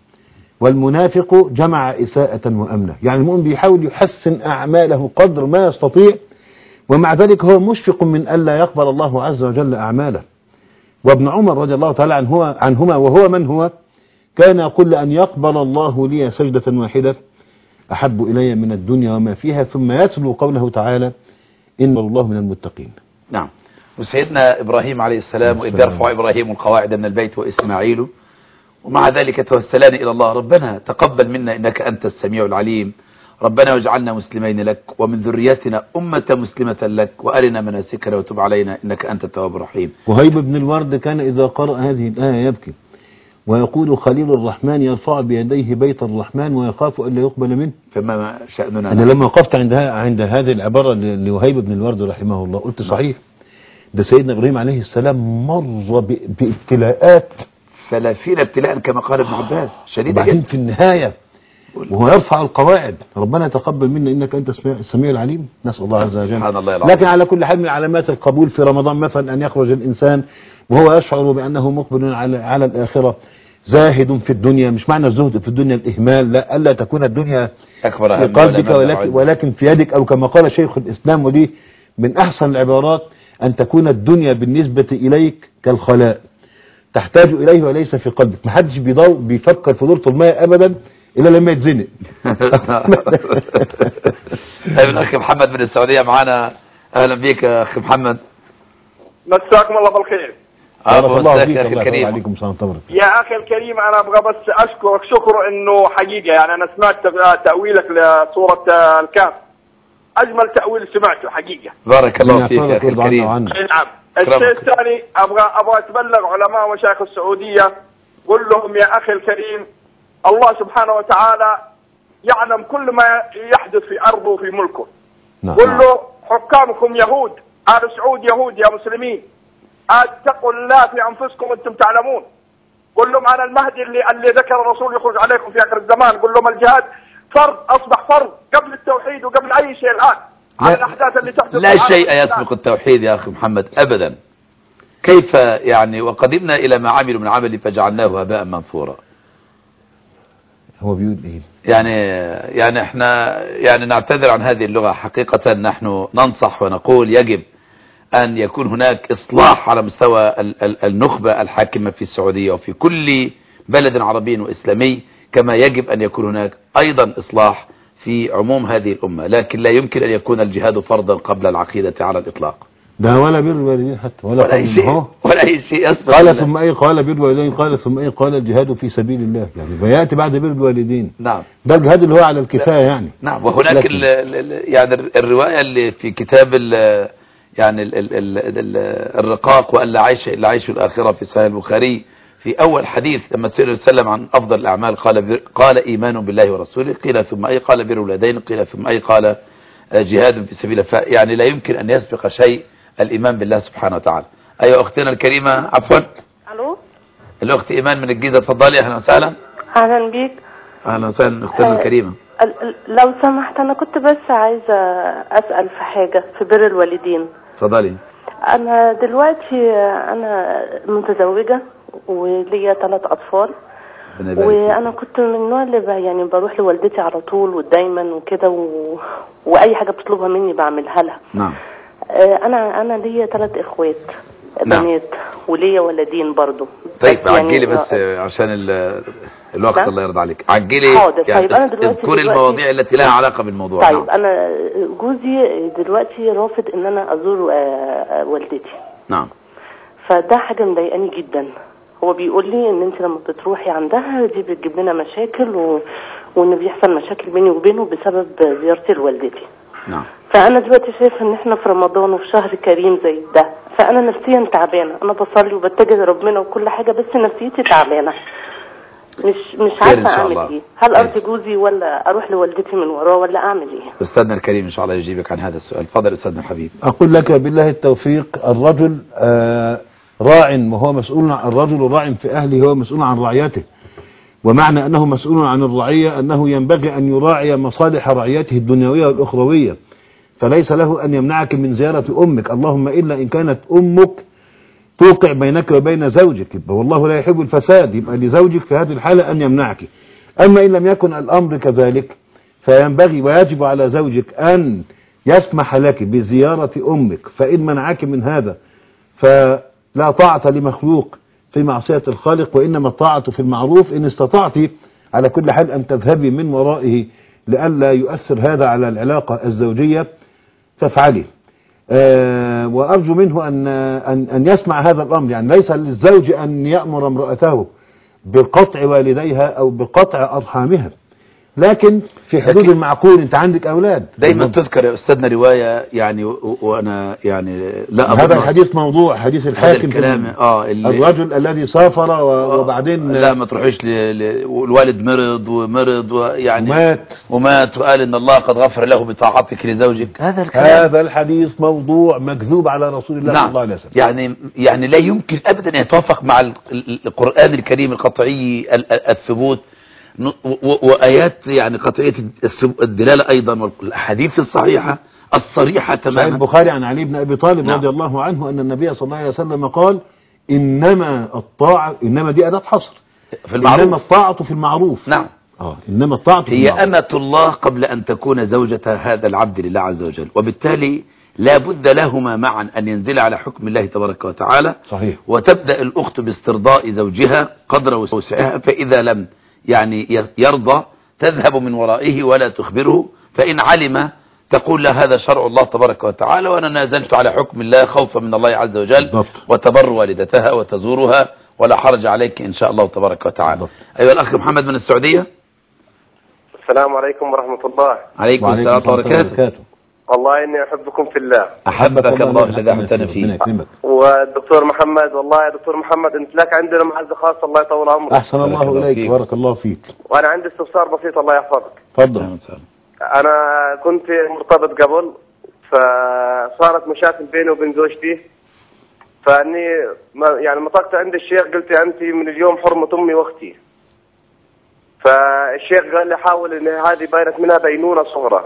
والمنافق جمع إساءة وأمنة. يعني المؤمن بيحاول يحسن أعماله قدر ما يستطيع، ومع ذلك هو مشفق من ألا يقبل الله عز وجل أعماله. وابن عمر رضي الله تعالى عنه عنهما وهو من هو كان يقول: أن يقبل الله لي سجدة واحدة أحب إلي من الدنيا وما فيها، ثم يتلو قوله تعالى: إن الله من المتقين. نعم. وسيدنا إبراهيم عليه السلام وإذ يرفع إبراهيم القواعد من البيت وإسماعيل، ومع ذلك توسلان إلى الله: ربنا تقبل منا إنك أنت السميع العليم، ربنا واجعلنا مسلمين لك ومن ذريتنا أمة مسلمة لك وأرنا مناسكنا وتب علينا إنك أنت التواب الرحيم. وهيب بن الورد كان إذا قرأ هذه الآية يبكي ويقول: خليل الرحمن يرفع بيديه بيت الرحمن ويخاف ألا يقبل منه. فما شأننا؟ أنا لما وقفت عندها عند هذه العبارة لوهيب بن الورد رحمه الله قلت: صحيح، ده سيدنا إبراهيم عليه السلام مر بابتلاءات ثلاثين ابتلاء كما قال ابن عباس شديدة جدا. وبعدين في النهاية وهو يرفع القواعد: ربنا تقبل منا إنك أنت السميع العليم. نسأل الله عز وجل. سبحان الله العظيم. لكن على كل حال من علامات القبول في رمضان مثلا أن يخرج الإنسان وهو يشعر بأنه مقبل على على الآخرة، زاهد في الدنيا. مش معنى الزهد في الدنيا الإهمال، لا، ألا تكون الدنيا أكبر في قلبك ولكن, ولكن في يدك، أو كما قال شيخ الإسلام ودي من أحسن العبارات: أن تكون الدنيا بالنسبة إليك كالخلاء تحتاج إليه وليس في قلبك. محدش بيضو بيفكر في دورة الماء أبدا إلا لما يتزنق. طيب الأخ محمد من السعودية معنا. أهلا بك يا أخي محمد. مساكم الله بالخير. بارك الله فيك يا أخي الكريم. عليكم السلام ورحمة الله. يا أخي الكريم، أنا أبغى بس أشكرك شكر إنه حقيقة يعني أنا سمعت تأويلك لسورة الكهف، أجمل تأويل سمعته حقيقة. بارك الله فيك يا أخي الكريم. نعم. الشيء الثاني أبغى أبغى أتبلغ علماء ومشايخ السعودية، قل لهم يا أخي الكريم الله سبحانه وتعالى يعلم كل ما يحدث في أرضه وفي ملكه. نعم. قل له حكامكم يهود، آل سعود يهود يا مسلمين، اتقوا الله في أنفسكم وأنتم تعلمون. قل لهم أنا المهدي اللي اللي ذكر الرسول يخرج عليكم في آخر الزمان. قل لهم الجهاد فرض، أصبح فرض قبل التوحيد وقبل أي شيء الآن على الأحداث اللي تحدث. لا شيء يسبق التوحيد يا أخي محمد أبدا. كيف يعني؟ وقدمنا إلى ما عملوا من عمل فجعلناه هباء منثورا. هو بيقول ايه يعني يعني احنا يعني نعتذر عن هذه اللغة حقيقة. نحن ننصح ونقول يجب أن يكون هناك إصلاح على مستوى النخبة الحاكمة في السعودية وفي كل بلد عربي وإسلامي، كما يجب أن يكون هناك أيضا إصلاح في عموم هذه الأمة. لكن لا يمكن أن يكون الجهاد فرضا قبل العقيدة على الإطلاق. ده ولا بر الوالدين حتى ولا, ولا أي شيء ولا أي شيء يسبق. قال ثم أي قال بر الوالدين، قال ثم أي قال الجهاد في سبيل الله، يعني فيأتي بعد بر الوالدين. نعم، ده الجهاد اللي هو على الكفاية يعني. نعم. وهناك ال ال يعني الرواية اللي في كتاب ال يعني ال ال ال ال الرقاق وألا عيش إلا عيش الآخرة في صحيح البخاري، في أول حديث لما سئل وسلم عن أفضل الأعمال قال قال إيمان بالله ورسوله، قيل ثم أي قال بر الوالدين، قيل ثم أي قال جهاد في سبيل الله. يعني لا يمكن أن يسبق شيء الإيمان بالله سبحانه وتعالى. أيها أختنا الكريمة، عفوا. ألو، الأخت إيمان من الجيزة، تفضلي. أهلا وسهلا. أهلا بيك. أهلا وسهلا أختنا آه الكريمة. لو سمحت أنا كنت بس عايزة أسأل في حاجة في بر الوالدين. تفضلي. أنا دلوقتي أنا متزوجة وليا ثلاث أطفال، وأنا كنت من النوع اللي يعني بروح لوالدتي على طول ودايما وكده و... وأي حاجة بتطلبها مني بعملها لها. نعم. انا انا ليا ثلاث اخوات نعم. بنات وليا ولدين برضو. طيب عجلي بس عشان الوقت. نعم. الله يرضى عليك عجلي. حاضر. يعني طيب انا دلوقتي اذكري المواضيع التي لها علاقة بالموضوع. طيب نعم. انا جوزي دلوقتي رافض ان انا ازور والدتي. نعم. فده حاجة مضايقاني جدا. هو بيقول لي ان انت لما بتروحي عندها دي بتجيب لنا مشاكل و... وان بيحصل مشاكل بيني وبينه بسبب زيارتي لوالدتي. نعم. فانا دلوقتي شايفه ان احنا في رمضان وفي شهر كريم زي ده، فانا نفسيا تعبانه. انا بصلي وبتجه لربنا وكل حاجه، بس نفسيتي تعبانه، مش مش عارفه اعمل ايه. هل ارضي جوزي ولا اروح لوالدتي من وراه ولا اعمل ايه؟ استاذنا الكريم ان شاء الله يجيبك عن هذا السؤال. تفضل استاذنا الحبيب. اقول لك بالله التوفيق. الرجل آه راع وهو مسؤول عن الرجل راع في اهله، هو مسؤول عن رعيته، ومعنى انه مسؤول عن الرعيه انه ينبغي ان يراعي مصالح رعيته الدنيويه والاخرويه، فليس له أن يمنعك من زيارة أمك، اللهم إلا إن كانت أمك توقع بينك وبين زوجك، والله لا يحب الفساد، يبقى لزوجك في هذه الحالة أن يمنعك. أما إن لم يكن الأمر كذلك فينبغي ويجب على زوجك أن يسمح لك بزيارة أمك، فإن منعك من هذا فلا طاعة لمخلوق في معصية الخالق، وإنما الطاعة في المعروف. إن استطعت على كل حال أن تذهبي من ورائه لئلا يؤثر هذا على العلاقة الزوجية فافعلي. أه وأرجو منه أن, أن, أن يسمع هذا الأمر. يعني ليس للزوج أن يأمر امرأته بقطع والديها أو بقطع أرحامها، لكن في حدود لكن المعقول. أنت عندك أولاد. دايما تذكر يا أستاذنا رواية يعني وأنا يعني لا هذا الحديث موضوع حديث الحاكم في آه الرجل الذي سافر وبعدين لا ما تروحيش الوالد مرض ومرض ويعني ومات ومات وقال إن الله قد غفر له بطاعتك لزوجك. هذا الكلام هذا الحديث موضوع مكذوب على رسول الله نعم. صلى الله عليه وسلم. يعني يعني لا يمكن أبدا أن يتوافق مع القرآن الكريم القطعي الثبوت وآيات يعني قطعية الدلالة أيضا، والأحاديث الصحيحة الصريحة تماما. صحيح البخاري عن علي بن أبي طالب نعم. رضي الله عنه أن النبي صلى الله عليه وسلم قال إنما الطاعة، إنما دي أداة حصر في المعروف. إنما الطاعة في المعروف. نعم. آه. إنما الطاعة في هي المعروف. أمة الله قبل أن تكون زوجة هذا العبد لله عز وجل، وبالتالي لا بد لهما معا أن ينزل على حكم الله تبارك وتعالى. صحيح. وتبدأ الأخت باسترضاء زوجها قدر وسعها، فإذا لم يعني يرضى تذهب من ورائه ولا تخبره، فإن علم تقول له هذا شرع الله تبارك وتعالى وأنا نازلت على حكم الله خوفا من الله عز وجل بالضبط. وتبر والدتها وتزورها ولا حرج عليك إن شاء الله تبارك وتعالى. أيها الأخ محمد من السعودية. السلام عليكم ورحمة الله. عليكم السلام وبركاته. والله إني أحبكم في الله. أحبك الله الذي أحببتنا فيه. والدكتور محمد، والله يا دكتور محمد أنت لك عندنا معزة خاصة، الله يطول عمرك. أحسن الله إليك، بارك الله فيك. وأنا عندي استفسار بسيط الله يحفظك. تفضل. أنا كنت مرتبط قبل، فصارت مشاكل بيني وبين زوجتي، فاني يعني نطقت عند الشيخ قلت انت من اليوم حرمة امي واختي، فالشيخ قال لي حاول ان هذه بينت منها بينونة صغرى،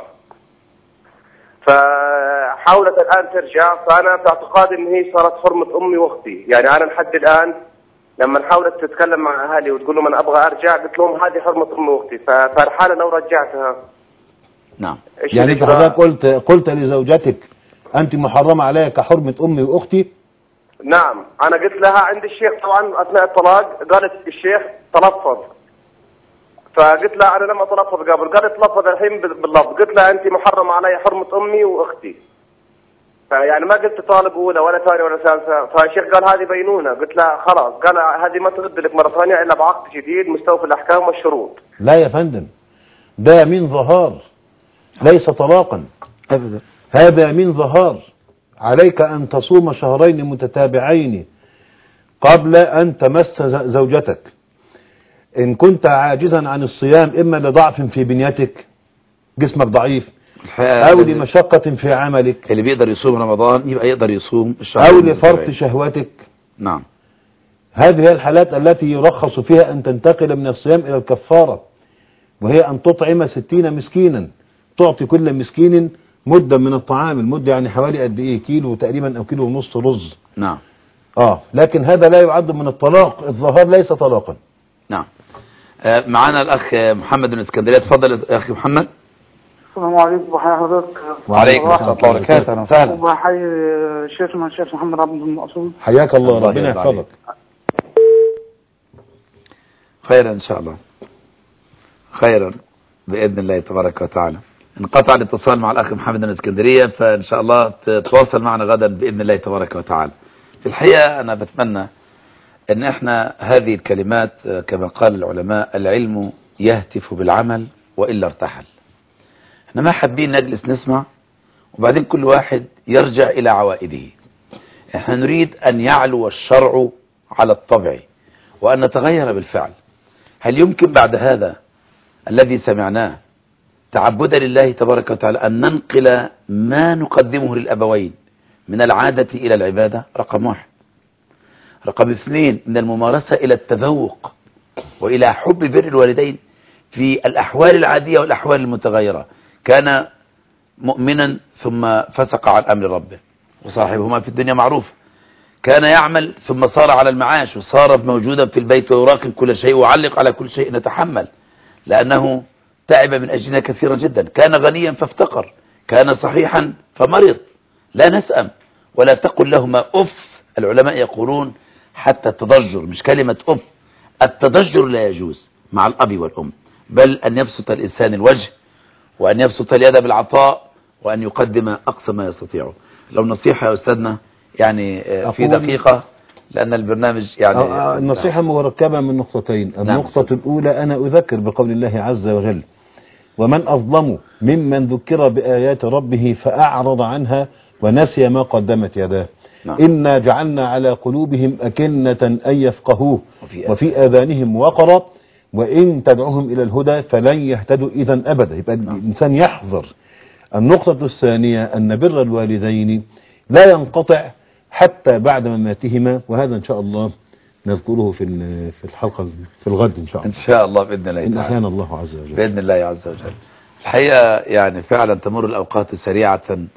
فحاولت الان ترجع. فانا باعتقادي ان هي صارت حرمة امي واختي. يعني انا لحد الان لما حاولت تتكلم مع اهلي وتقول لهم انا ابغى ارجع، قلت لهم هذه حرمة امي واختي، فالحالة لو رجعتها. نعم. يعني انت حضرتك قلت قلت لزوجتك انت محرمة عليها كحرمة امي واختي؟ نعم، انا قلت لها عند الشيخ طبعا اثناء الطلاق، قالت الشيخ تلفظ، فقلت لها انا لم اتلفظ قبل، قالت تلفظ الحين باللفظ. قلت لها انت محرمة علي حرمة امي واختي، فيعني ما قلت طالب اولى ولا ثانيه ولا ثالثه. فالشيخ قال هذه بينونه، قلت لها خلاص، قال هذه ما ترد لك مره ثانيه الا بعقد جديد مستوفي الاحكام والشروط. لا يا فندم، ده يمين ظهار ليس طلاقا ابدا، هذا يمين ظهار. عليك ان تصوم شهرين متتابعين قبل ان تمس زوجتك. ان كنت عاجزا عن الصيام اما لضعف في بنيتك، جسمك ضعيف، او لمشقة في عملك، اللي بيقدر يصوم رمضان يبقى يقدر يصوم الشهر، او لفرط شهوتك. نعم. هذه هي الحالات التي يرخص فيها ان تنتقل من الصيام الى الكفارة، وهي ان تطعم ستين مسكينا، تعطي كل مسكين مدة من الطعام. المدة يعني حوالي قد ايه؟ كيلو تقريبا او كيلو ونص رز. نعم. اه لكن هذا لا يعد من الطلاق، الظهار ليس طلاقا. نعم. آه معنا الاخ محمد من اسكندريه، اتفضل يا اخي محمد. السلام عليكم وحيا حضرتك. وعليكم السلام ورحمه الله وبركاته. اهلا وسهلا. وحي شيخنا الشيخ محمد عبد المقصود. حياك الله، الله ربنا يحفظك. خيرا ان شاء الله، خيرا باذن الله تبارك وتعالى. انقطع الاتصال مع الاخ محمد من اسكندريه، فان شاء الله تتواصل معنا غدا باذن الله تبارك وتعالى. في الحقيقه انا بتمنى ان احنا هذه الكلمات كما قال العلماء، العلم يهتف بالعمل والا ارتحل. احنا ما حابين نجلس نسمع وبعدين كل واحد يرجع الى عوائده. احنا نريد ان يعلو الشرع على الطبع وان نتغير بالفعل. هل يمكن بعد هذا الذي سمعناه تعبدا لله تبارك وتعالى ان ننقل ما نقدمه للابوين من العادة الى العبادة؟ رقم واحد. رقم اثنين، من الممارسة الى التذوق والى حب بر الوالدين في الاحوال العادية والاحوال المتغيرة. كان مؤمنا ثم فسق عن امر ربه، وصاحبهما في الدنيا معروف. كان يعمل ثم صار على المعاش، وصار موجودا في البيت ويراقب كل شيء ويعلق على كل شيء، نتحمل لانه تعب من اجلنا كثيرا جدا. كان غنيا فافتقر، كان صحيحا فمرض. لا نسأم ولا تقل لهما اف. العلماء يقولون حتى التضجر، مش كلمة اف، التضجر لا يجوز مع الاب والام، بل ان يبسط الانسان الوجه وأن يبسط اليد بالعطاء وأن يقدم أقصى ما يستطيعه. لو نصيحة يا أستاذنا يعني في دقيقة، لأن البرنامج يعني النصيحة مركبة من نقطتين. النقطة نعم. الأولى أنا أذكر بقول الله عز وجل: ومن أظلم ممن ذكر بآيات ربه فأعرض عنها ونسي ما قدمت يداه. نعم. إنا جعلنا على قلوبهم أكنة أن يفقهوه وفي, وفي آذانهم وقرا وإن تدعوهم إلى الهدى فلن يهتدوا إذا أبدا. يبقى نعم. الإنسان يحذر. النقطة الثانية أن بر الوالدين لا ينقطع حتى بعد مماتهما، وهذا إن شاء الله نذكره في في الحلقة في الغد إن شاء الله. إن شاء الله بإذن الله إن أحيانا الله عز وجل. بإذن الله عز وجل. الحقيقة يعني فعلا تمر الأوقات سريعة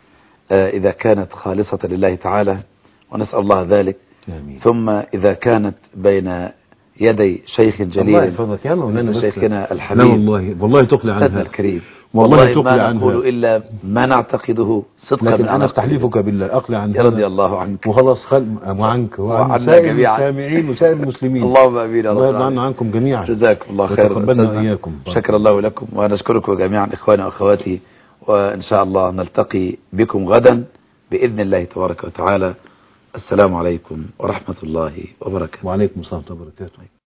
إذا كانت خالصة لله تعالى، ونسأل الله ذلك. آمين. ثم إذا كانت بين يدي شيخ جليل، الله يحفظك يا مولانا، شيخنا الحبيب. لا والله والله تقلع عنها الكريم، والله, والله تقلع عنها، ما نقول إلا ما نعتقده صدقا. لكن أنا استحلفك بالله أقلع عنها رضي الله عنك وخلاص خل وعنك وعن سائر المسامعين وسائر المسلمين. اللهم امين. الله يرضى عنا عنكم جميعا. جزاكم الله خيرا. وتقبلنا وإياكم. شكر الله لكم ونشكركم جميعا إخواني وأخواتي، وإن شاء الله نلتقي بكم غدا بإذن الله تبارك وتعالى. السلام عليكم ورحمة الله وبركاته. وعليكم السلام ورحمة الله وبركاته.